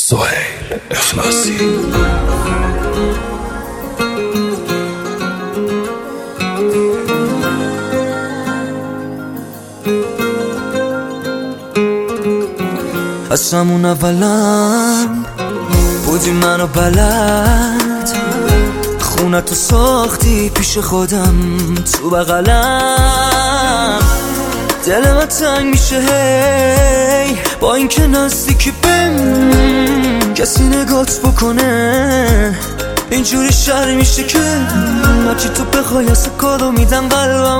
سهیل اخلاصی. از همون اولا بودی منو بلد، خونتو ساختی پیش خودم تو بغلم. دل من تنگ میشه هی با اینکه نزدیکی بهم کسی نگات بکنه. اینجوری شر میشه که هرچی تو بخوای از کارو میدم قلبم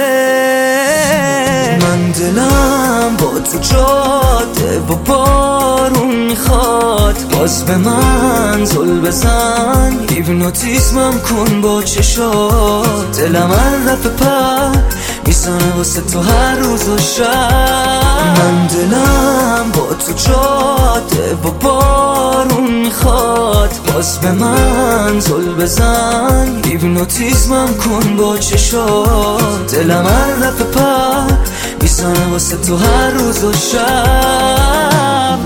آفه. من دلم با تو جاده و بارون میخواد، باز به من زل بزن هیپنوتیزمم کن با چشات. دلم هر دفعه پر میزنه واسه تو هر روز و شب. من دلم با تو جاده و بارون میخواد، باز به من زل بزن هیپنوتیزمم کن با چشات. دلم هر دفعه پر میزنه واسه تو هر روز و شب.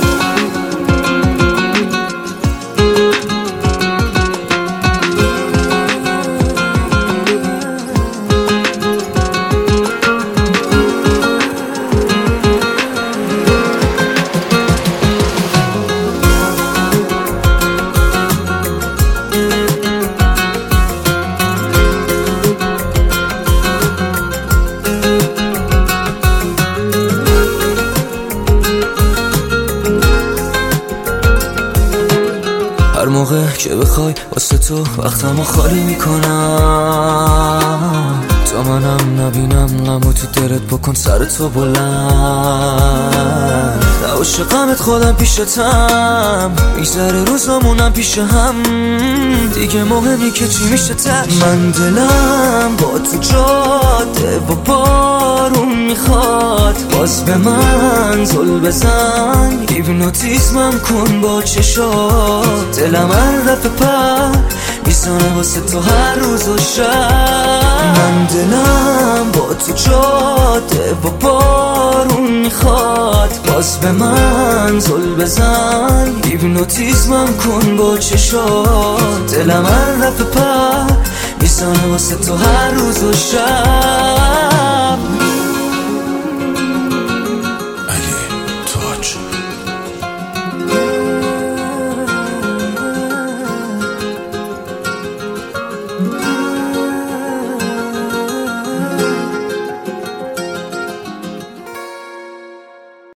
هر موقع که بخوای واسه تو وقتمو خالی میکنم، تا منم نبینم غمو تو دلت بکن سر تو بلند. نباشه غمت خودم پیشتم، میگذره روزامونم پیش هم، دیگه مهمی که چی میشه تش. من دلم با تو جاده و بارون میخواد، باز به من زل بزن هیپنوتیزمم کن با چشات. دلم هر دفعه پر میزنه واسه تو هر روز و شب. من دلم با تو جاده و بارون میخواد، باز به من زل بزن هیپنوتیزمم کن با چشات. دلم هر دفعه پر میزنه واسه تو هر روز و شب.